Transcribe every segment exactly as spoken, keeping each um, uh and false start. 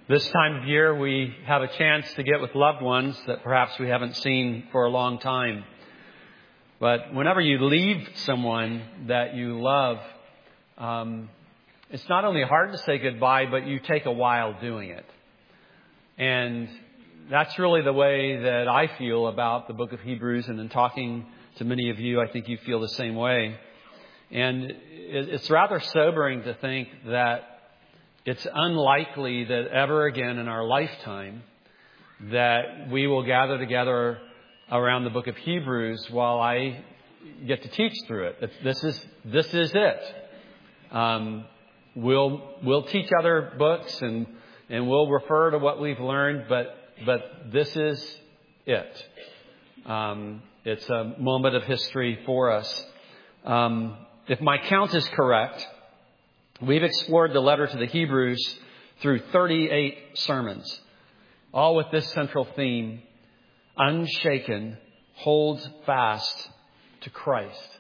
This time of year, we have a chance to get with loved ones that perhaps we haven't seen for a long time. But whenever you leave someone that you love, um, it's not only hard to say goodbye, but you take a while doing it. And that's really the way that I feel about the book of Hebrews. And in talking to many of you, I think you feel the same way. And it's rather sobering to think that it's unlikely that ever again in our lifetime that we will gather together around the book of Hebrews while I get to teach through it. This is this is it. Um, we'll we'll teach other books and and we'll refer to what we've learned, but but this is it. Um, it's a moment of history for us. Um, if my count is correct, we've explored the letter to the Hebrews through thirty-eight sermons, all with this central theme: unshaken, hold fast to Christ.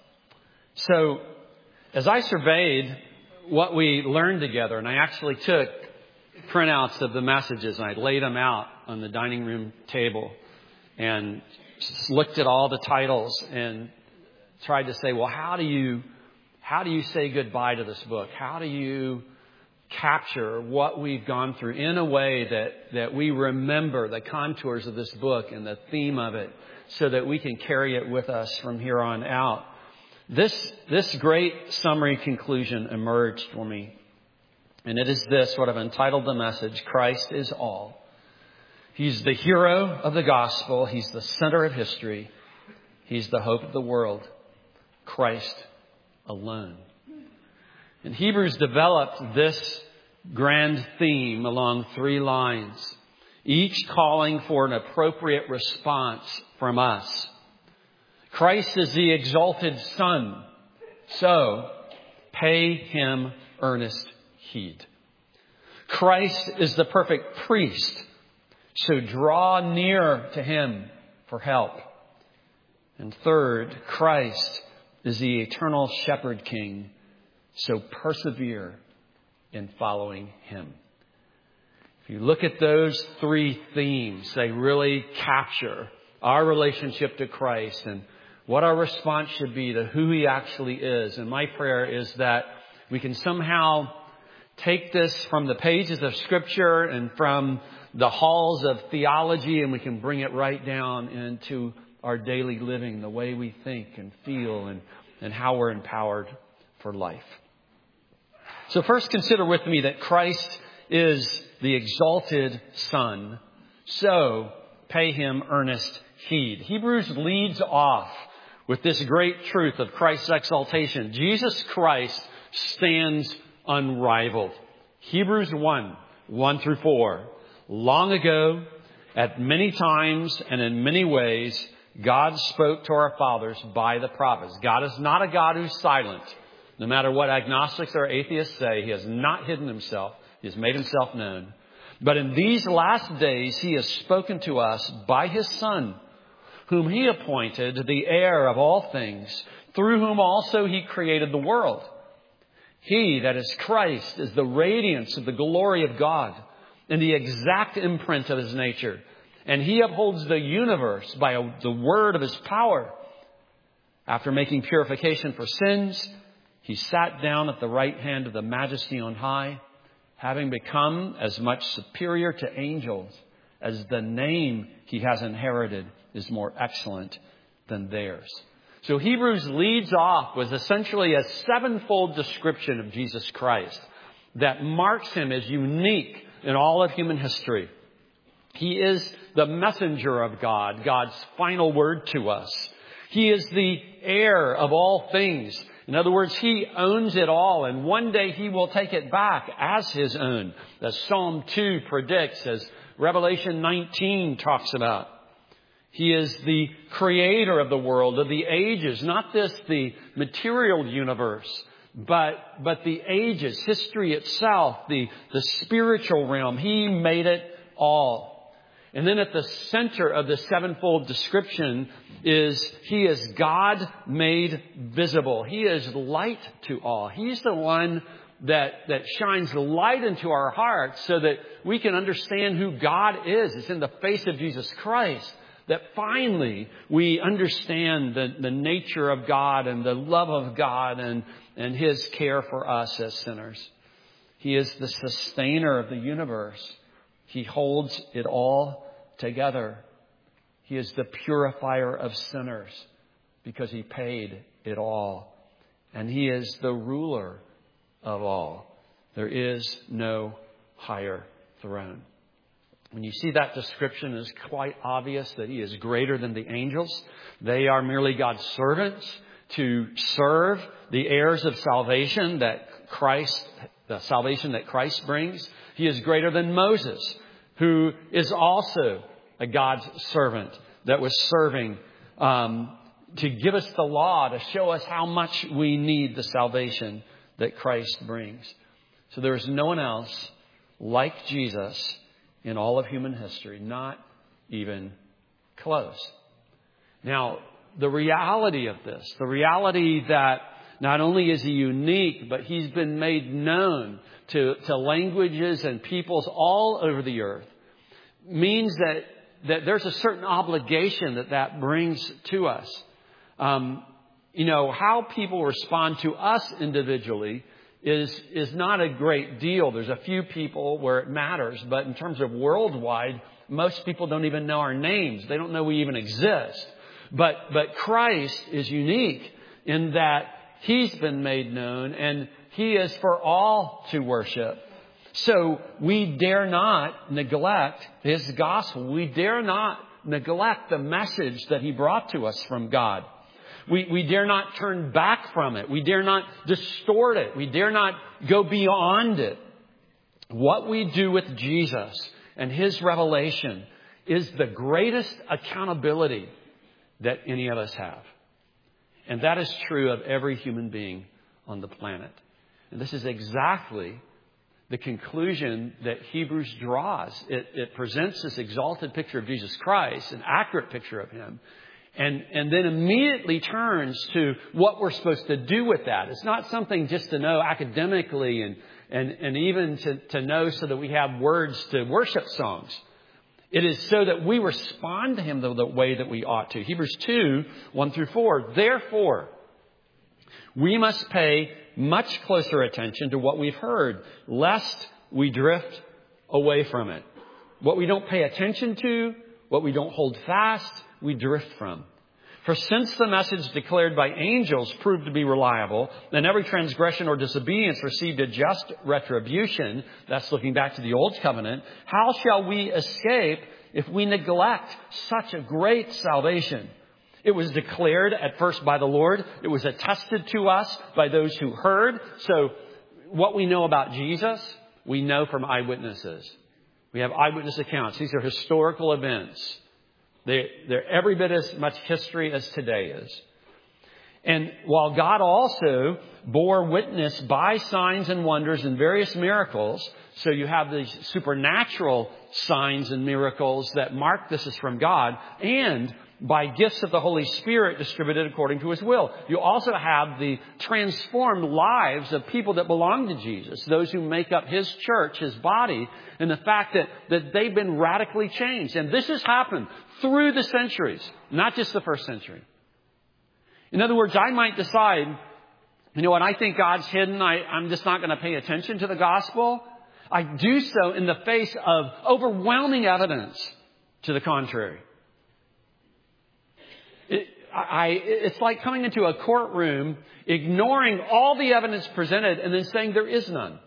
So, as I surveyed what we learned together, and I actually took printouts of the messages and I laid them out on the dining room table and looked at all the titles and tried to say, well, how do you How do you say goodbye to this book? How do you capture what we've gone through in a way that, that we remember the contours of this book and the theme of it so that we can carry it with us from here on out? This, this great summary conclusion emerged for me. And it is this, what I've entitled the message: Christ is all. He's the hero of the gospel. He's the center of history. He's the hope of the world. Christ alone. And Hebrews developed this grand theme along three lines, each calling for an appropriate response from us. Christ is the exalted Son, so pay him earnest heed. Christ is the perfect priest, so draw near to him for help. And third, Christ is the eternal shepherd king, so persevere in following him. If you look at those three themes, they really capture our relationship to Christ and what our response should be to who he actually is. And my prayer is that we can somehow take this from the pages of Scripture and from the halls of theology, and we can bring it right down into our daily living, the way we think and feel and, and how we're empowered for life. So first, consider with me that Christ is the exalted Son, so pay him earnest heed. Hebrews leads off with this great truth of Christ's exaltation. Jesus Christ stands unrivaled. Hebrews one, one through four. Long ago, at many times and in many ways, God spoke to our fathers by the prophets. God is not a God who's silent. No matter what agnostics or atheists say, he has not hidden himself. He has made himself known. But in these last days, he has spoken to us by his Son, whom he appointed the heir of all things, through whom also he created the world. He, that is Christ, is the radiance of the glory of God and the exact imprint of his nature. And he upholds the universe by the word of his power. After making purification for sins, he sat down at the right hand of the Majesty on high, having become as much superior to angels as the name he has inherited is more excellent than theirs. So Hebrews leads off with essentially a sevenfold description of Jesus Christ that marks him as unique in all of human history. He is the messenger of God, God's final word to us. He is the heir of all things. In other words, he owns it all, and one day he will take it back as his own, as Psalm two predicts, as Revelation nineteen talks about. He is the creator of the world, of the ages, not just the material universe, but but the ages, history itself, the, the spiritual realm. He made it all. And then at the center of the sevenfold description is he is God made visible. He is light to all. He's the one that, that shines light into our hearts so that we can understand who God is. It's in the face of Jesus Christ that finally we understand the, the nature of God and the love of God and, and His care for us as sinners. He is the sustainer of the universe. He holds it all together. He is the purifier of sinners because He paid it all. And He is the ruler of all. There is no higher throne. When you see that description, it's quite obvious that He is greater than the angels. They are merely God's servants to serve the heirs of salvation that Christ, the salvation that Christ brings. He is greater than Moses, who is also a God's servant that was serving um, to give us the law, to show us how much we need the salvation that Christ brings. So there is no one else like Jesus in all of human history, not even close. Now, the reality of this, the reality that not only is He unique, but He's been made known to, to languages and peoples all over the earth, means that, that there's a certain obligation that that brings to us. Um, you know, how people respond to us individually is is not a great deal. There's a few people where it matters, but in terms of worldwide, most people don't even know our names. They don't know we even exist. But but Christ is unique in that He's been made known and He is for all to worship. So we dare not neglect His gospel. We dare not neglect the message that He brought to us from God. We, we dare not turn back from it. We dare not distort it. We dare not go beyond it. What we do with Jesus and His revelation is the greatest accountability that any of us have. And that is true of every human being on the planet. And this is exactly the conclusion that Hebrews draws. It, it presents this exalted picture of Jesus Christ, an accurate picture of Him. And, and then immediately turns to what we're supposed to do with that. It's not something just to know academically and, and, and even to, to know so that we have words to worship songs. It is so that we respond to Him the, the way that we ought to. Hebrews two, one through four. Therefore, we must pay much closer attention to what we've heard, lest we drift away from it. What we don't pay attention to, what we don't hold fast, we drift from. For since the message declared by angels proved to be reliable, and every transgression or disobedience received a just retribution, that's looking back to the Old Covenant, how shall we escape if we neglect such a great salvation? It was declared at first by the Lord. It was attested to us by those who heard. So what we know about Jesus, we know from eyewitnesses. We have eyewitness accounts. These are historical events. They, they're every bit as much history as today is. And while God also bore witness by signs and wonders and various miracles, so you have these supernatural signs and miracles that mark this is from God, and by gifts of the Holy Spirit distributed according to His will. You also have the transformed lives of people that belong to Jesus, those who make up His church, His body, and the fact that, that they've been radically changed. And this has happened through the centuries, not just the first century. In other words, I might decide, you know what, I think God's hidden. I, I'm just not going to pay attention to the gospel. I do so in the face of overwhelming evidence to the contrary. It, I, it's like coming into a courtroom, ignoring all the evidence presented and then saying there is none.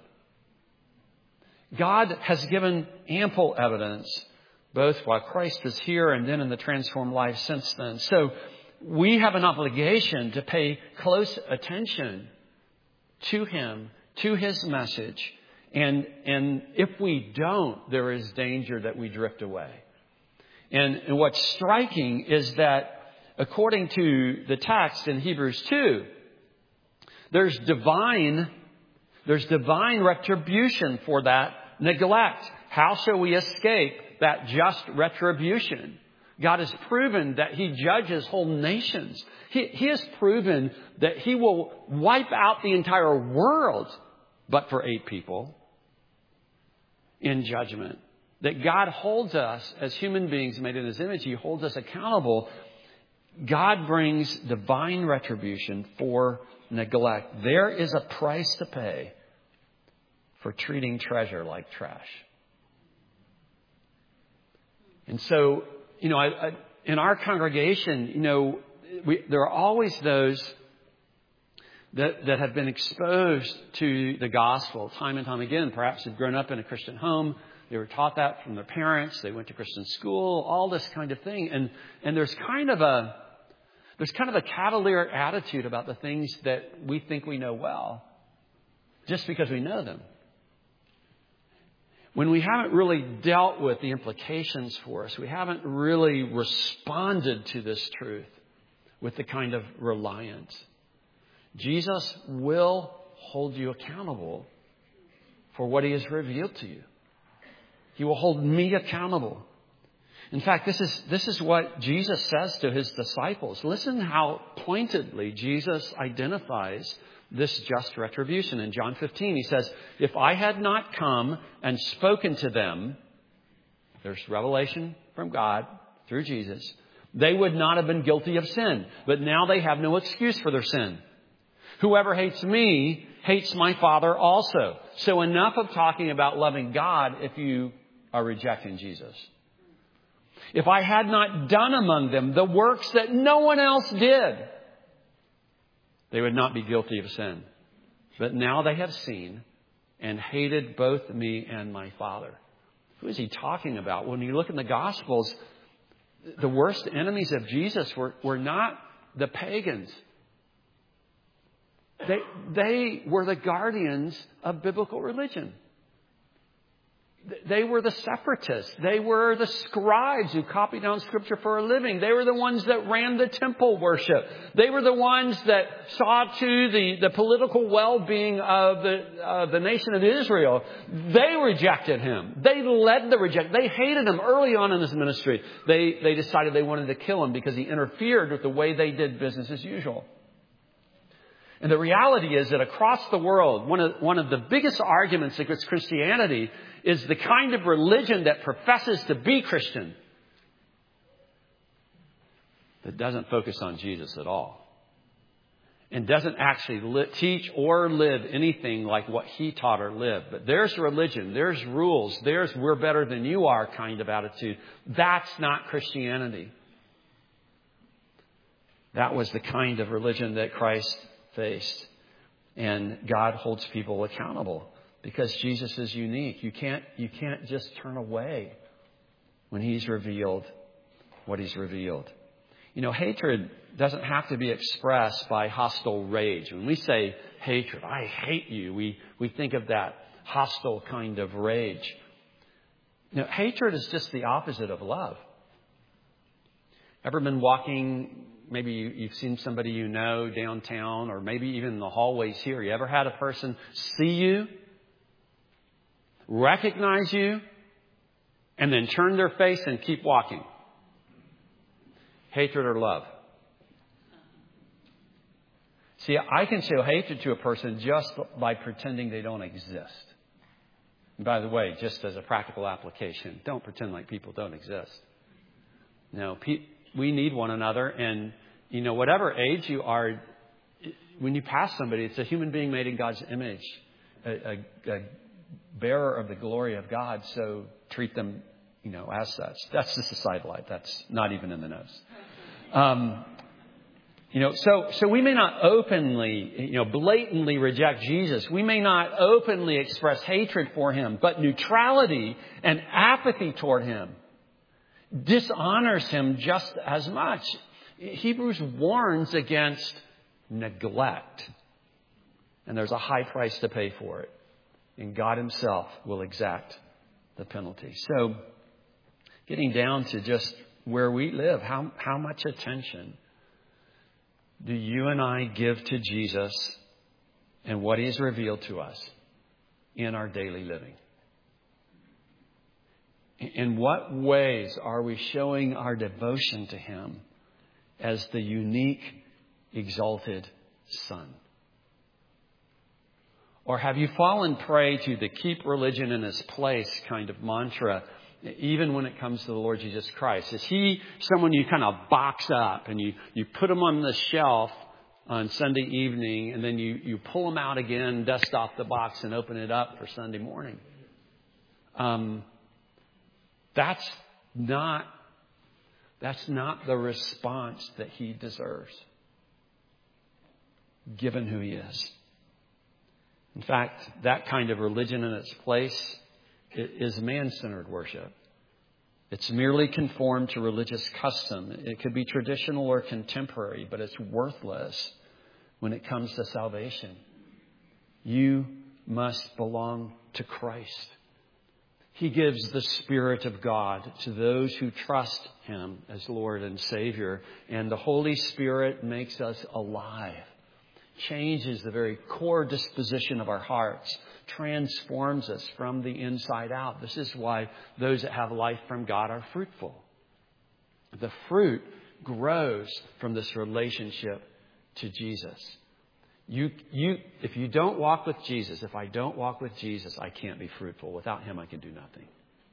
God has given ample evidence, both while Christ is here and then in the transformed life since then. So we have an obligation to pay close attention to Him, to His message. And, and if we don't, there is danger that we drift away. And, and what's striking is that according to the text in Hebrews two, there's divine, there's divine retribution for that neglect. How shall we escape that just retribution? God has proven that He judges whole nations. He, he has proven that He will wipe out the entire world but for eight people in judgment. That God holds us as human beings made in His image. He holds us accountable. God brings divine retribution for neglect. There is a price to pay for treating treasure like trash. And so, you know, I, I, in our congregation, you know, we, there are always those that, that have been exposed to the gospel time and time again. Perhaps have grown up in a Christian home. They were taught that from their parents. They went to Christian school, all this kind of thing. And, and there's kind of a, there's kind of a cavalier attitude about the things that we think we know well, just because we know them. When we haven't really dealt with the implications for us, we haven't really responded to this truth with the kind of reliance. Jesus will hold you accountable for what He has revealed to you. He will hold me accountable. In fact, this is, this is what Jesus says to His disciples. Listen how pointedly Jesus identifies this just retribution. In John fifteen, He says, if I had not come and spoken to them, there's revelation from God through Jesus, they would not have been guilty of sin. But now they have no excuse for their sin. Whoever hates me hates my Father also. So enough of talking about loving God if you are rejecting Jesus. If I had not done among them the works that no one else did, they would not be guilty of sin. But now they have seen and hated both me and my Father. Who is He talking about? When you look in the Gospels, the worst enemies of Jesus were, were not the pagans. They, they were the guardians of biblical religion. They were the separatists. They were the scribes who copied down Scripture for a living. They were the ones that ran the temple worship. They were the ones that saw to the, the political well-being of the, uh, the nation of Israel. They rejected Him. They led the reject. They hated Him early on in His ministry. They, they decided they wanted to kill Him because He interfered with the way they did business as usual. And the reality is that across the world, one of, one of the biggest arguments against Christianity is the kind of religion that professes to be Christian, that doesn't focus on Jesus at all, and doesn't actually li- teach or live anything like what He taught or lived. But there's religion, there's rules, there's we're better than you are kind of attitude. That's not Christianity. That was the kind of religion that Christ faced. And God holds people accountable because Jesus is unique. You can't, you can't just turn away when He's revealed what He's revealed. You know, hatred doesn't have to be expressed by hostile rage. When we say hatred, I hate you, we, we think of that hostile kind of rage. You know, hatred is just the opposite of love. Ever been walking, maybe you, you've seen somebody you know downtown, or maybe even in the hallways here. You ever had a person see you, recognize you, and then turn their face and keep walking? Hatred or love? See, I can show hatred to a person just by pretending they don't exist. And by the way, just as a practical application, don't pretend like people don't exist. No, pe- we need one another, and you know, whatever age you are, when you pass somebody, it's a human being made in God's image, a, a, a bearer of the glory of God. So treat them, you know, as such. That's just a sidelight. That's not even in the notes. Um, you know, so so we may not openly, you know, blatantly reject Jesus. We may not openly express hatred for Him, but neutrality and apathy toward Him dishonors Him just as much. Hebrews warns against neglect. And there's a high price to pay for it. And God Himself will exact the penalty. So, getting down to just where we live, how, how much attention do you and I give to Jesus and what He has revealed to us in our daily living? In what ways are we showing our devotion to Him as the unique, exalted Son? Or have you fallen prey to the keep religion in its place kind of mantra, even when it comes to the Lord Jesus Christ? Is he someone you kind of box up and you, you put him on the shelf on Sunday evening and then you, you pull him out again, dust off the box and open it up for Sunday morning? Um, that's not, that's not the response that he deserves, given who he is. In fact, that kind of religion in its place is man-centered worship. It's merely conformed to religious custom. It could be traditional or contemporary, but it's worthless when it comes to salvation. You must belong to Christ. He gives the Spirit of God to those who trust Him as Lord and Savior. And the Holy Spirit makes us alive, changes the very core disposition of our hearts, transforms us from the inside out. This is why those that have life from God are fruitful. The fruit grows from this relationship to Jesus. You, you, if you don't walk with Jesus, if I don't walk with Jesus, I can't be fruitful. Without Him, I can do nothing.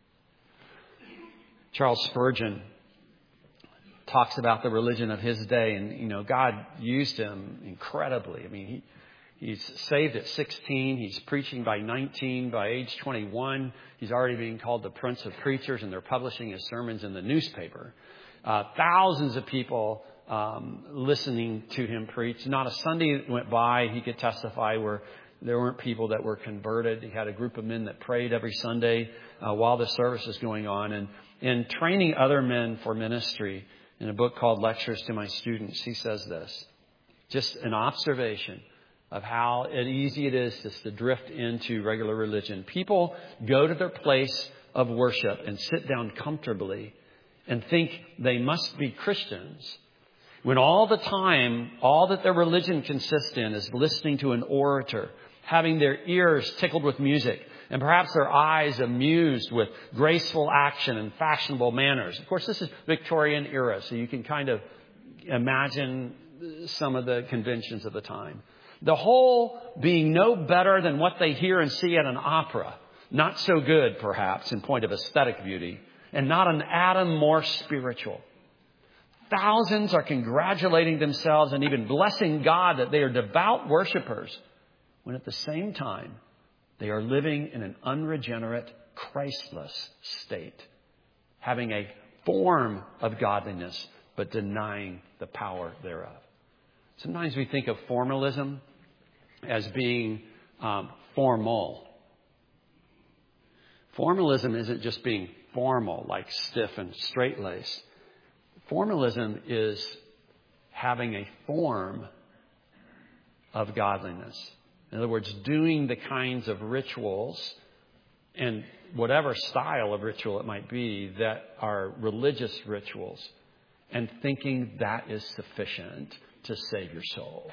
Charles Spurgeon talks about the religion of his day, and, you know, God used him incredibly. I mean, he, he's saved at sixteen. He's preaching by nineteen. By age twenty-one, he's already being called the Prince of Preachers, and they're publishing his sermons in the newspaper. Uh, thousands of people um, listening to him preach. Not a Sunday went by, he could testify, where there weren't people that were converted. He had a group of men that prayed every Sunday uh, while the service was going on. And in training other men for ministry, in a book called Lectures to My Students, he says this, just an observation of how easy it is just to drift into regular religion. People go to their place of worship and sit down comfortably and think they must be Christians, when all the time, all that their religion consists in is listening to an orator, having their ears tickled with music, and perhaps their eyes amused with graceful action and fashionable manners. Of course, this is Victorian era, so you can kind of imagine some of the conventions of the time. The whole being no better than what they hear and see at an opera. Not so good, perhaps, in point of aesthetic beauty, and not an atom more spiritual. Thousands are congratulating themselves and even blessing God that they are devout worshipers, when at the same time, they are living in an unregenerate, Christless state, having a form of godliness, but denying the power thereof. Sometimes we think of formalism as being um, formal. Formalism isn't just being formal, like stiff and straight-laced. Formalism is having a form of godliness. In other words, doing the kinds of rituals and whatever style of ritual it might be that are religious rituals, and thinking that is sufficient to save your soul.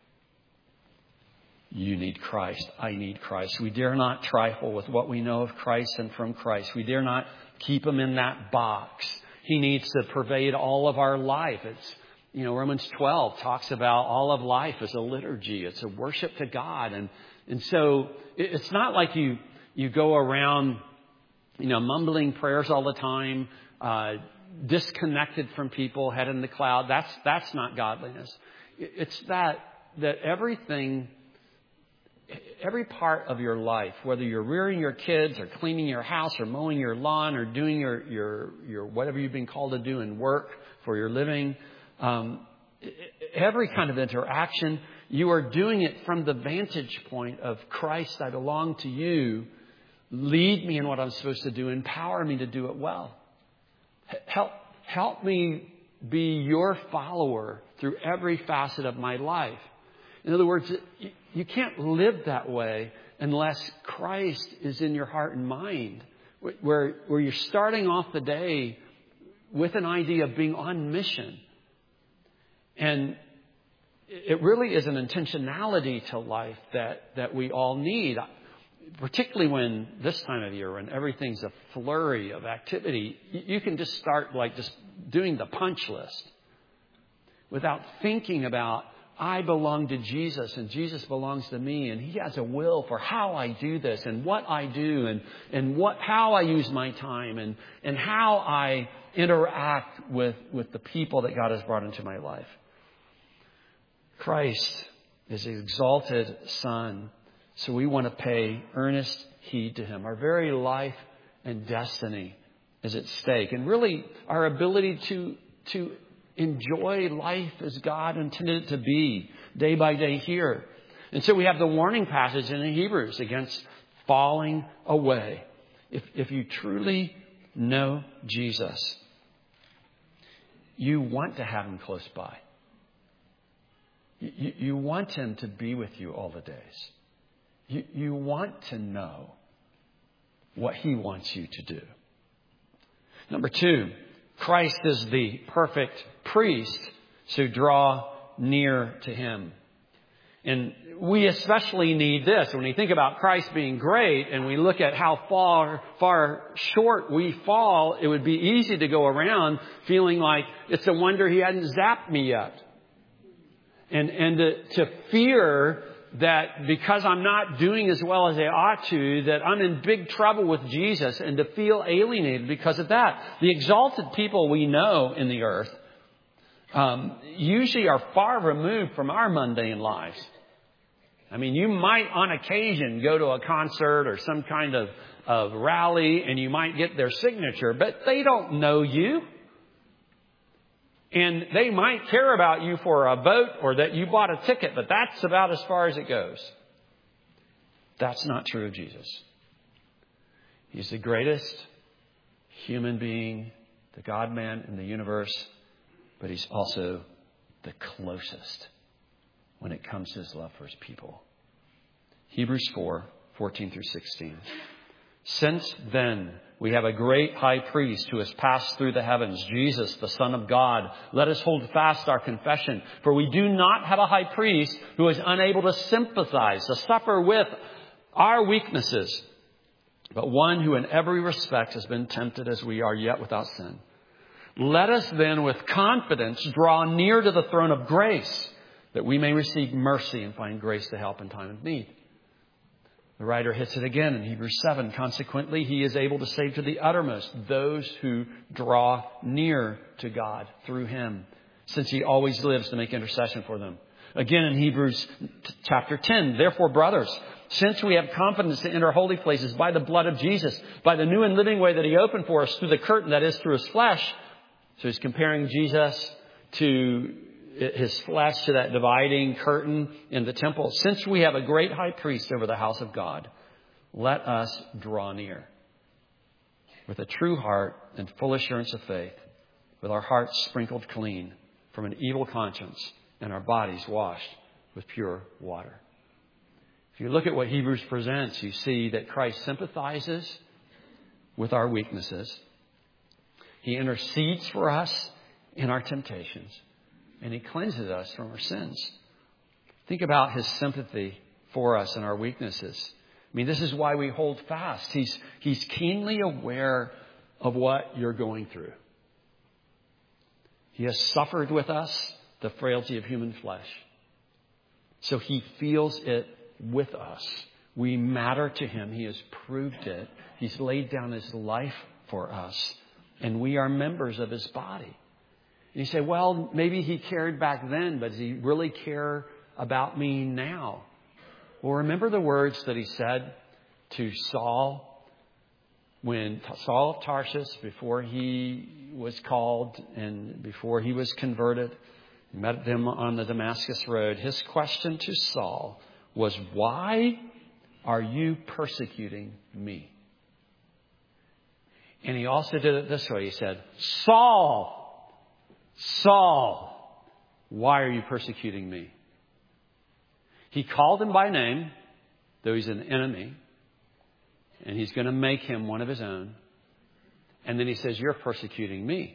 You need Christ. I need Christ. We dare not trifle with what we know of Christ and from Christ. We dare not keep Him in that box. He needs to pervade all of our life. It's, you know, Romans twelve talks about all of life as a liturgy. It's a worship to God. And, and so it's not like you, you go around, you know, mumbling prayers all the time, uh, disconnected from people, head in the cloud. That's, that's not godliness. It's that, that everything, every part of your life, whether you're rearing your kids or cleaning your house or mowing your lawn or doing your, your, your whatever you've been called to do in work for your living, um, every kind of interaction, you are doing it from the vantage point of Christ. I belong to you. Lead me in what I'm supposed to do. Empower me to do it well. Help, help me be your follower through every facet of my life. In other words, you can't live that way unless Christ is in your heart and mind, where, where you're starting off the day with an idea of being on mission. And it really is an intentionality to life that, that we all need, particularly when this time of year, when everything's a flurry of activity. You can just start like just doing the punch list without thinking about, I belong to Jesus and Jesus belongs to me, and He has a will for how I do this and what I do and, and what, how I use my time and, and how I interact with, with the people that God has brought into my life. Christ is the exalted Son, so we want to pay earnest heed to Him. Our very life and destiny is at stake, and really our ability to, to enjoy life as God intended it to be day by day here. And so we have the warning passage in Hebrews against falling away. If, if you truly know Jesus, you want to have Him close by. You, you want Him to be with you all the days. You, you want to know what He wants you to do. Number two, Christ is the perfect priest, so draw near to Him. And we especially need this. When we think about Christ being great and we look at how far, far short we fall, it would be easy to go around feeling like it's a wonder He hadn't zapped me yet. And, and to, to fear that because I'm not doing as well as I ought to, that I'm in big trouble with Jesus, and to feel alienated because of that. The exalted people we know in the earth um, usually are far removed from our mundane lives. I mean, you might on occasion go to a concert or some kind of, of rally and you might get their signature, but they don't know you. And they might care about you for a vote or that you bought a ticket, but that's about as far as it goes. That's not true of Jesus. He's the greatest human being, the God-man in the universe, but He's also the closest when it comes to His love for His people. Hebrews four, fourteen through sixteen. Since then, we have a great high priest who has passed through the heavens, Jesus, the Son of God. Let us hold fast our confession, for we do not have a high priest who is unable to sympathize, to suffer with our weaknesses, but one who in every respect has been tempted as we are, yet without sin. Let us then with confidence draw near to the throne of grace, that we may receive mercy and find grace to help in time of need. The writer hits it again in Hebrews seven. Consequently, He is able to save to the uttermost those who draw near to God through Him, since He always lives to make intercession for them. Again in Hebrews chapter ten. Therefore, brothers, since we have confidence to enter holy places by the blood of Jesus, by the new and living way that He opened for us through the curtain, that is through His flesh. So He's comparing Jesus to His flesh, to that dividing curtain in the temple. Since we have a great high priest over the house of God, let us draw near with a true heart and full assurance of faith, with our hearts sprinkled clean from an evil conscience and our bodies washed with pure water. If you look at what Hebrews presents, you see that Christ sympathizes with our weaknesses. He intercedes for us in our temptations. And He cleanses us from our sins. Think about His sympathy for us and our weaknesses. I mean, this is why we hold fast. He's, he's keenly aware of what you're going through. He has suffered with us the frailty of human flesh. So He feels it with us. We matter to Him. He has proved it. He's laid down His life for us. And we are members of His body. And you say, well, maybe He cared back then, but does He really care about me now? Well, remember the words that He said to Saul when Saul of Tarsus, before he was called and before he was converted, met him on the Damascus road. His question to Saul was, why are you persecuting me? And He also did it this way. He said, Saul, Saul, why are you persecuting me? He called him by name, though he's an enemy, and He's going to make him one of His own. And then He says, you're persecuting me.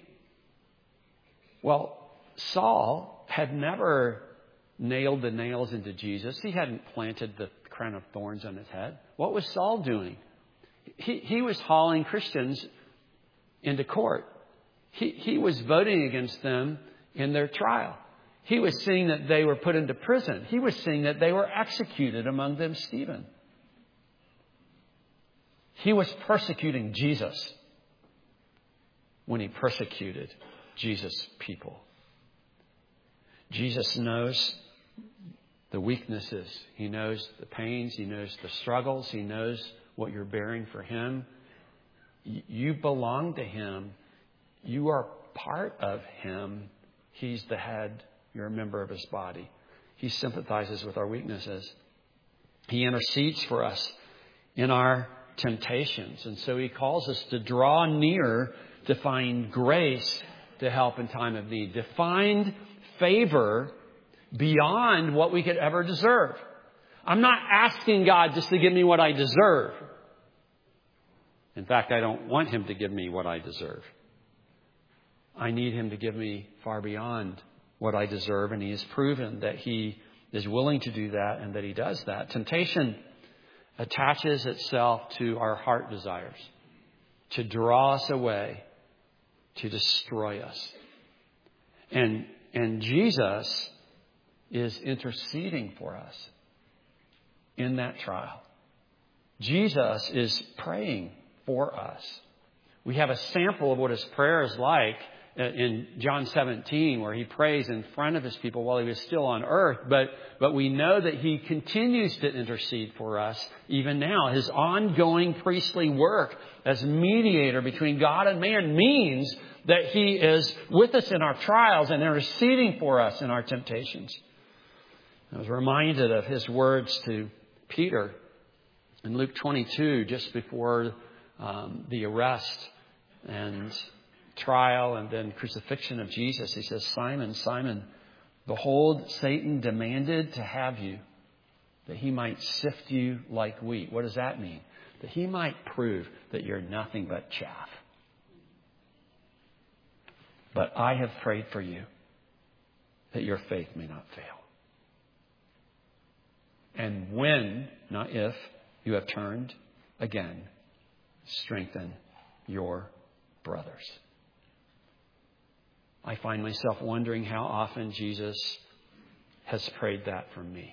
Well, Saul had never nailed the nails into Jesus. He hadn't planted the crown of thorns on His head. What was Saul doing? He, he was hauling Christians into court. He, he was voting against them in their trial. He was seeing that they were put into prison. He was seeing that they were executed, among them Stephen. He was persecuting Jesus when he persecuted Jesus' people. Jesus knows the weaknesses. He knows the pains. He knows the struggles. He knows what you're bearing for him. You belong to him. You are part of him. He's the head. You're a member of his body. He sympathizes with our weaknesses. He intercedes for us in our temptations. And so he calls us to draw near to find grace to help in time of need, to find favor beyond what we could ever deserve. I'm not asking God just to give me what I deserve. In fact, I don't want him to give me what I deserve. I need him to give me far beyond what I deserve, and he has proven that he is willing to do that and that he does that. Temptation attaches itself to our heart desires to draw us away, to destroy us. And, and Jesus is interceding for us in that trial. Jesus is praying for us. We have a sample of what his prayer is like in John seventeen, where he prays in front of his people while he was still on earth. But, but we know that he continues to intercede for us even now. His ongoing priestly work as mediator between God and man means that he is with us in our trials and interceding for us in our temptations. I was reminded of his words to Peter in Luke twenty-two, just before um, the arrest and trial and then crucifixion of Jesus. He says, Simon, Simon, behold, Satan demanded to have you, that he might sift you like wheat. What does that mean? That he might prove that you're nothing but chaff. But I have prayed for you, that your faith may not fail. And when, not if, you have turned again, strengthen your brothers. I find myself wondering how often Jesus has prayed that for me.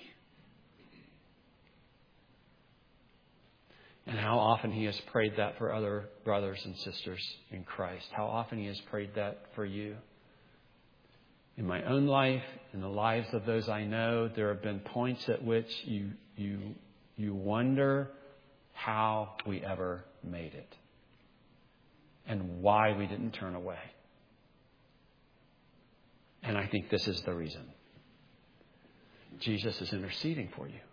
And how often he has prayed that for other brothers and sisters in Christ. How often he has prayed that for you. In my own life, in the lives of those I know, there have been points at which you you you wonder how we ever made it. And why we didn't turn away. And I think this is the reason. Jesus is interceding for you.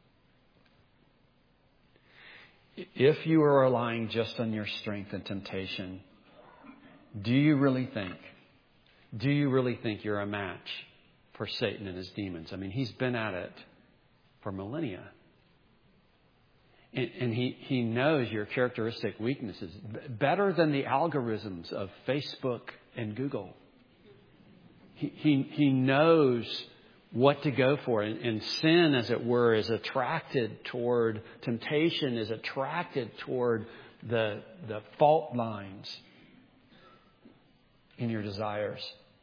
If you are relying just on your strength and temptation, do you really think, do you really think you're a match for Satan and his demons? I mean, he's been at it for millennia. And, and he, he knows your characteristic weaknesses better than the algorithms of Facebook and Google. He, he, he knows what to go for. And, and sin, as it were, is attracted toward temptation, is attracted toward the, the fault lines in your desires.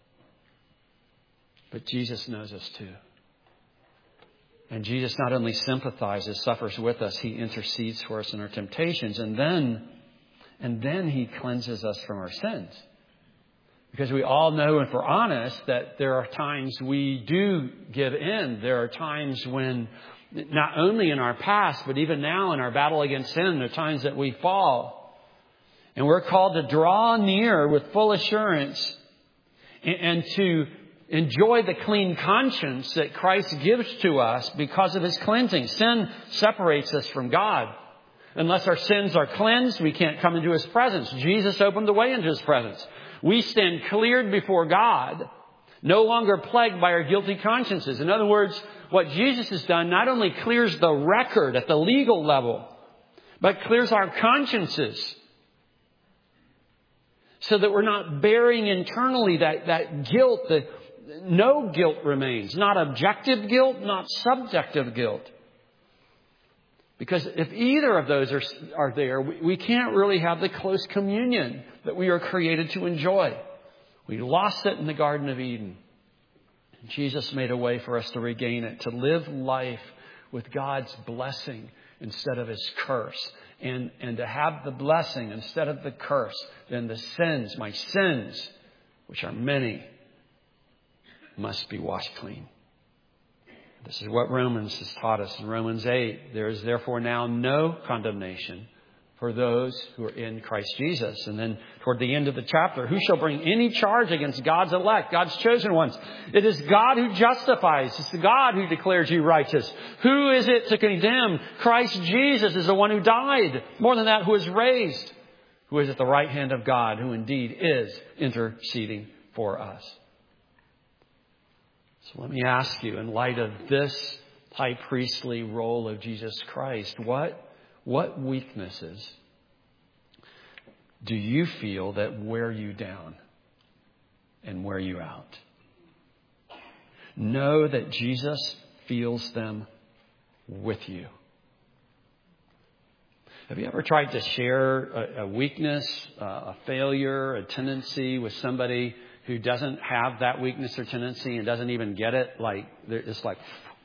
But Jesus knows us too. And Jesus not only sympathizes, suffers with us, he intercedes for us in our temptations. And then, and then he cleanses us from our sins. Because we all know, if we're honest, that there are times we do give in. There are times when, not only in our past, but even now in our battle against sin, there are times that we fall. And we're called to draw near with full assurance and, and to enjoy the clean conscience that Christ gives to us because of his cleansing. Sin separates us from God. Unless our sins are cleansed, we can't come into his presence. Jesus opened the way into his presence. We stand cleared before God, no longer plagued by our guilty consciences. In other words, what Jesus has done not only clears the record at the legal level, but clears our consciences so that we're not bearing internally that, that guilt. That no guilt remains. Not objective guilt, not subjective guilt. Because if either of those are, are there, we, we can't really have the close communion that we are created to enjoy. We lost it in the Garden of Eden. Jesus made a way for us to regain it, to live life with God's blessing instead of His curse. And, and to have the blessing instead of the curse. Then the sins, my sins, which are many, must be washed clean. This is what Romans has taught us in Romans eight. There is therefore now no condemnation for those who are in Christ Jesus. And then toward the end of the chapter, who shall bring any charge against God's elect, God's chosen ones? It is God who justifies. It's God who declares you righteous. Who is it to condemn? Christ Jesus is the one who died. More than that, who is raised, who is at the right hand of God, who indeed is interceding for us. So let me ask you, in light of this high priestly role of Jesus Christ, what What weaknesses do you feel that wear you down and wear you out? Know that Jesus feels them with you. Have you ever tried to share a, a weakness, uh, a failure, a tendency with somebody who doesn't have that weakness or tendency and doesn't even get it? Like, it's like...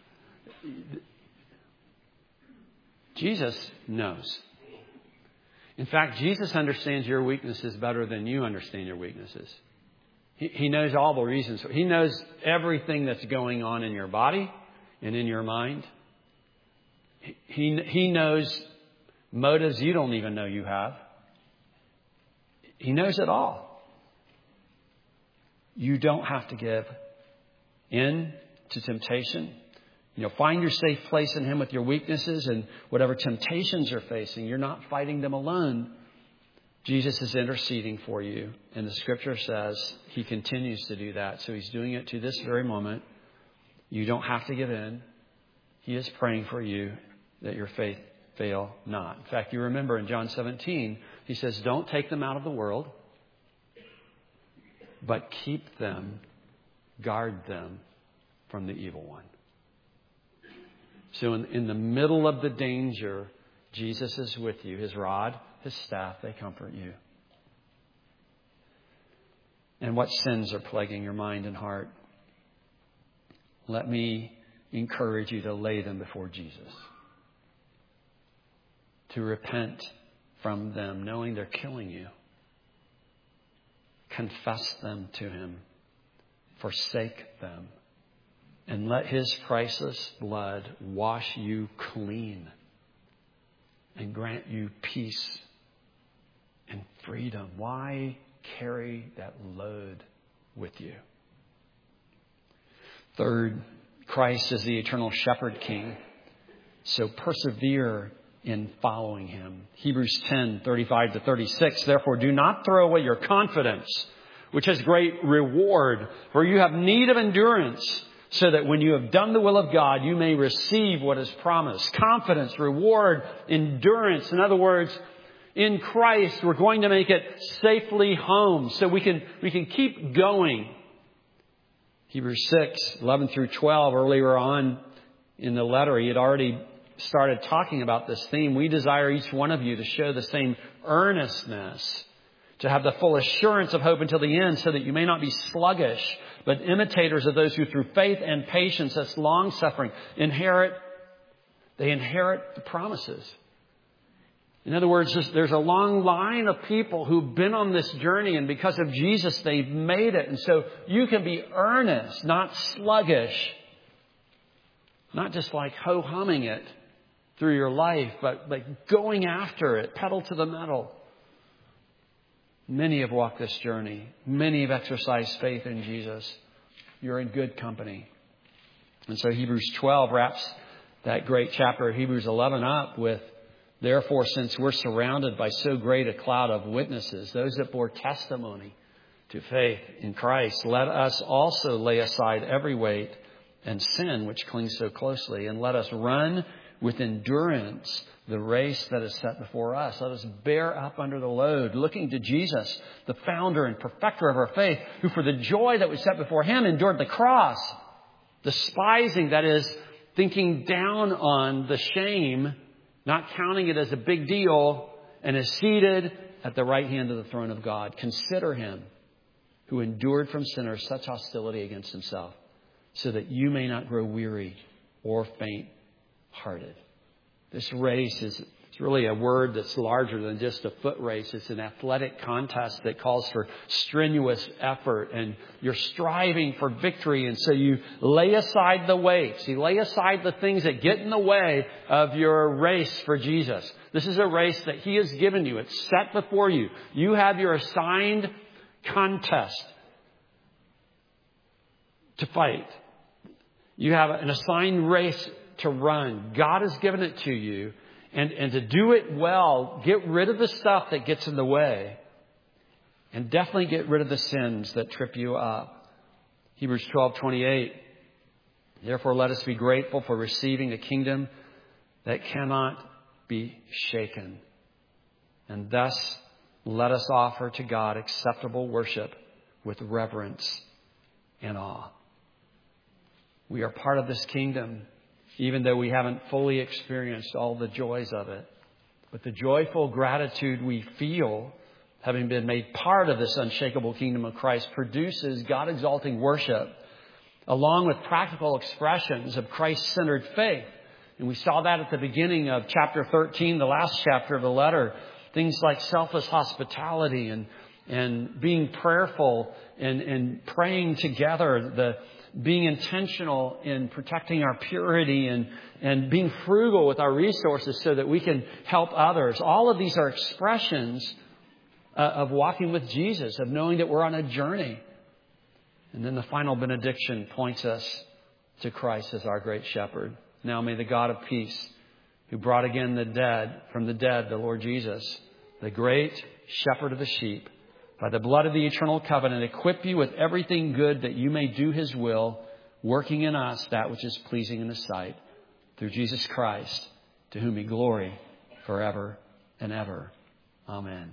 Jesus knows. In fact, Jesus understands your weaknesses better than you understand your weaknesses. He, he knows all the reasons. He knows everything that's going on in your body and in your mind. He, he, he knows motives you don't even know you have. He knows it all. You don't have to give in to temptation. You know, find your safe place in Him with your weaknesses and whatever temptations you're facing. You're not fighting them alone. Jesus is interceding for you. And the Scripture says He continues to do that. So He's doing it to this very moment. You don't have to give in. He is praying for you that your faith fail not. In fact, you remember in John seventeen, He says, don't take them out of the world, but keep them, guard them from the evil one. So in, in the middle of the danger, Jesus is with you. His rod, His staff, they comfort you. And what sins are plaguing your mind and heart? Let me encourage you to lay them before Jesus. To repent from them, knowing they're killing you. Confess them to Him. Forsake them. And let His priceless blood wash you clean and grant you peace and freedom. Why carry that load with you? Third, Christ is the eternal shepherd king. So persevere in following Him. Hebrews ten, thirty-five to thirty-six. Therefore, do not throw away your confidence, which has great reward, for you have need of endurance, so that when you have done the will of God, you may receive what is promised. Confidence, reward, endurance. In other words, in Christ, we're going to make it safely home so we can, we can keep going. Hebrews six, eleven through twelve, earlier on in the letter, he had already started talking about this theme. We desire each one of you to show the same earnestness, to have the full assurance of hope until the end, so that you may not be sluggish, but imitators of those who through faith and patience, that's long suffering, inherit, they inherit the promises. In other words, there's a long line of people who've been on this journey, and because of Jesus, they've made it. And so you can be earnest, not sluggish, not just like ho-humming it through your life, but like going after it, pedal to the metal. Many have walked this journey. Many have exercised faith in Jesus. You're in good company. And so Hebrews twelve wraps that great chapter of Hebrews eleven up with, therefore, since we're surrounded by so great a cloud of witnesses, those that bore testimony to faith in Christ, let us also lay aside every weight and sin which clings so closely, and let us run with endurance the race that is set before us. Let us bear up under the load, looking to Jesus, the founder and perfecter of our faith, who for the joy that was set before Him endured the cross, despising, that is, thinking down on the shame, not counting it as a big deal, and is seated at the right hand of the throne of God. Consider Him who endured from sinners such hostility against Himself, so that you may not grow weary or faint-hearted. This race is it's really a word that's larger than just a foot race. It's an athletic contest that calls for strenuous effort, and you're striving for victory. And so you lay aside the weights. You lay aside the things that get in the way of your race for Jesus. This is a race that He has given you. It's set before you. You have your assigned contest to fight. You have an assigned race to run. God has given it to you. And, and to do it well, get rid of the stuff that gets in the way. And definitely get rid of the sins that trip you up. Hebrews twelve twenty-eight. Therefore, let us be grateful for receiving a kingdom that cannot be shaken. And thus, let us offer to God acceptable worship with reverence and awe. We are part of this kingdom, even though we haven't fully experienced all the joys of it. But the joyful gratitude we feel, having been made part of this unshakable kingdom of Christ, produces God-exalting worship, along with practical expressions of Christ-centered faith. And we saw that at the beginning of chapter thirteen, the last chapter of the letter. Things like selfless hospitality and, and being prayerful and, and praying together, the being intentional in protecting our purity and, and being frugal with our resources so that we can help others. All of these are expressions uh, of walking with Jesus, of knowing that we're on a journey. And then the final benediction points us to Christ as our great shepherd. Now may the God of peace, who brought again the dead from the dead, the Lord Jesus, the great shepherd of the sheep, by the blood of the eternal covenant, equip you with everything good that you may do His will, working in us that which is pleasing in His sight, through Jesus Christ, to whom be glory forever and ever. Amen.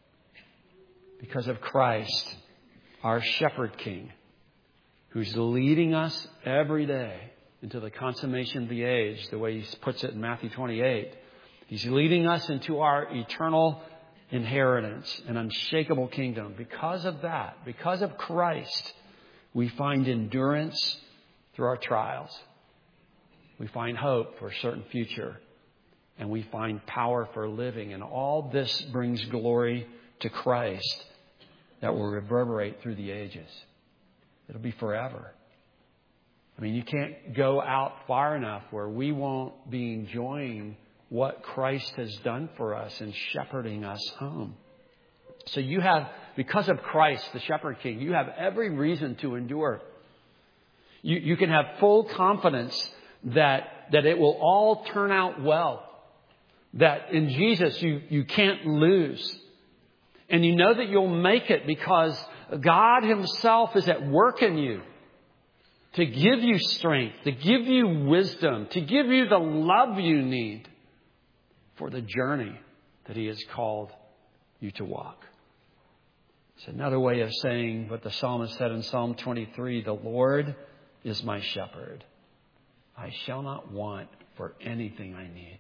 Because of Christ, our shepherd king, who's leading us every day into the consummation of the age, the way He puts it in Matthew twenty-eight, He's leading us into our eternal inheritance, an unshakable kingdom. Because of that, because of Christ, we find endurance through our trials. We find hope for a certain future. And we find power for living. And all this brings glory to Christ that will reverberate through the ages. It'll be forever. I mean, you can't go out far enough where we won't be enjoying what Christ has done for us in shepherding us home. So you have, because of Christ, the Shepherd King, you have every reason to endure. You, you can have full confidence that, that it will all turn out well. That in Jesus you, you can't lose. And you know that you'll make it because God Himself is at work in you to give you strength, to give you wisdom, to give you the love you need for the journey that He has called you to walk. It's another way of saying what the psalmist said in Psalm twenty-three, the Lord is my shepherd. I shall not want for anything I need.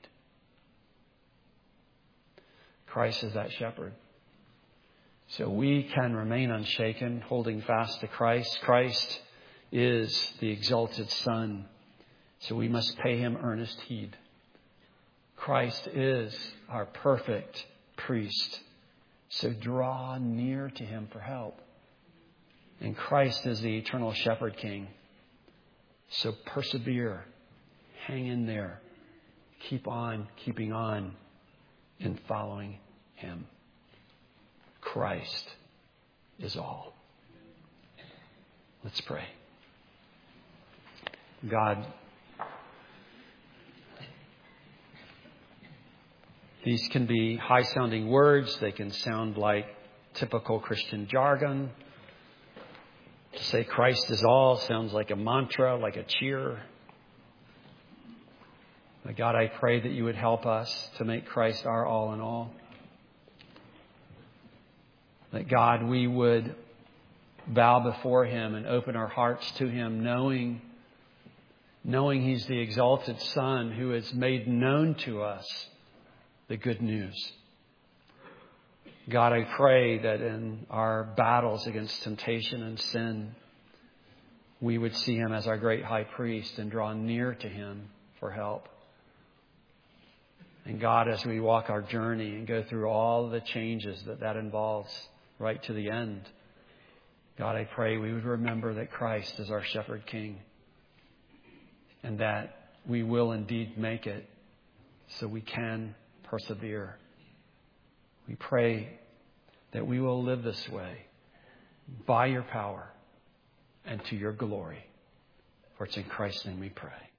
Christ is that shepherd. So we can remain unshaken, holding fast to Christ. Christ is the exalted Son. So we must pay Him earnest heed. Christ is our perfect priest. So draw near to Him for help. And Christ is the eternal shepherd king. So persevere. Hang in there. Keep on keeping on in following Him. Christ is all. Let's pray. God, these can be high-sounding words. They can sound like typical Christian jargon. To say Christ is all sounds like a mantra, like a cheer. But God, I pray that you would help us to make Christ our all in all. That God, we would bow before Him and open our hearts to Him, knowing, knowing He's the exalted Son who has made known to us the good news. God, I pray that in our battles against temptation and sin, we would see Him as our great high priest and draw near to Him for help. And God, as we walk our journey and go through all the changes that that involves right to the end, God, I pray we would remember that Christ is our shepherd king and that we will indeed make it so we can persevere. We pray that we will live this way by your power and to your glory. For it's in Christ's name we pray.